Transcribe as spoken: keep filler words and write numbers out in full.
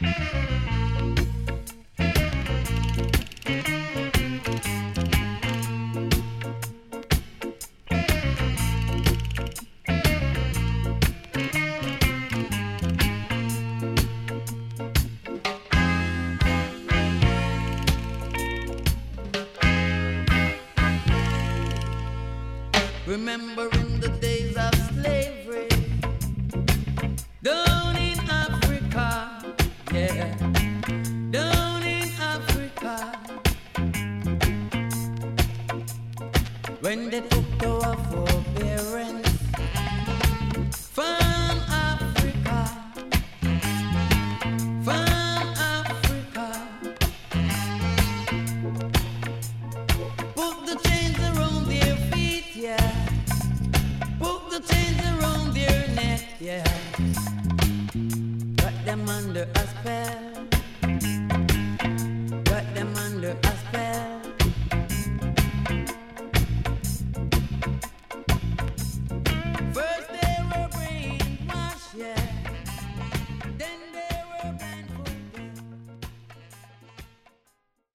Remembering the days of slavery down in Africa, yeah, down in Africa, when they took our forbearance from Africa, from Africa, put the chains around their feet, yeah. Put the chains around their neck, yeah. Got them under a spell.